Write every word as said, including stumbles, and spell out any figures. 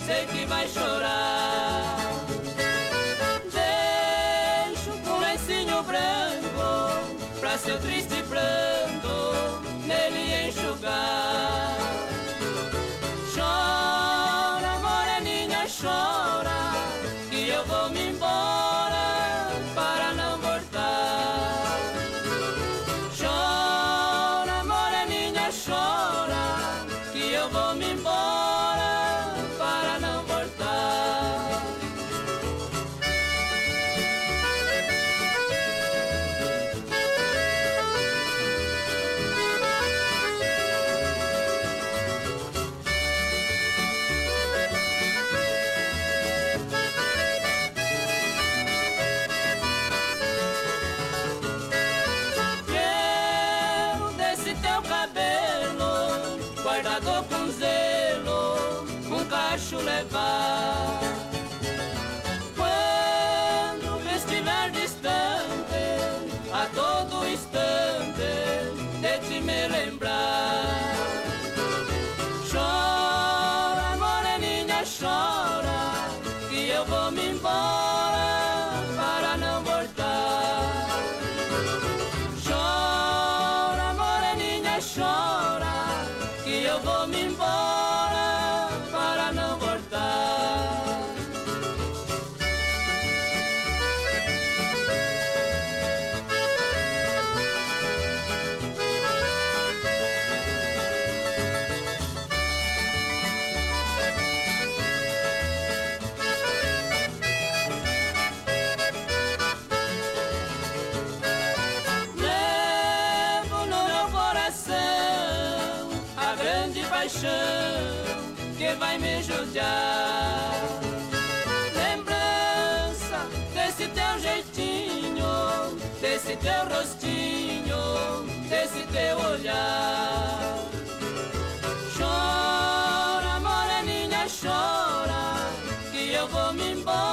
sei que vai chorar. Deixo com um lencinho branco pra seu triste pranto nele enxugar. Chora, moreninha, chora, que eu vou me embora para não voltar. Chora, moreninha, chora, que eu vou me embora para não voltar. Guardado com zelo, um cacho levar. Quando estiver distante, a todo instante, de te me lembrar. Chora, moreninha, chora, que eu vou me embora para não voltar. Chora, moreninha, chora, que eu vou me embora para não voltar. Levo no meu coração a grande paixão que vai me judiar. Lembrança desse teu jeitinho, desse teu rostinho, desse teu olhar. Chora, moreninha, chora, que eu vou me embora